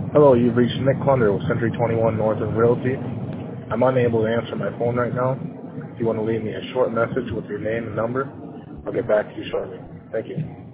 Hello, you've reached Nick Clunder with Century 21 Northern Realty. I'm unable to answer my phone right now. If you want to leave me a short message with your name and number, I'll get back to you shortly. Thank you.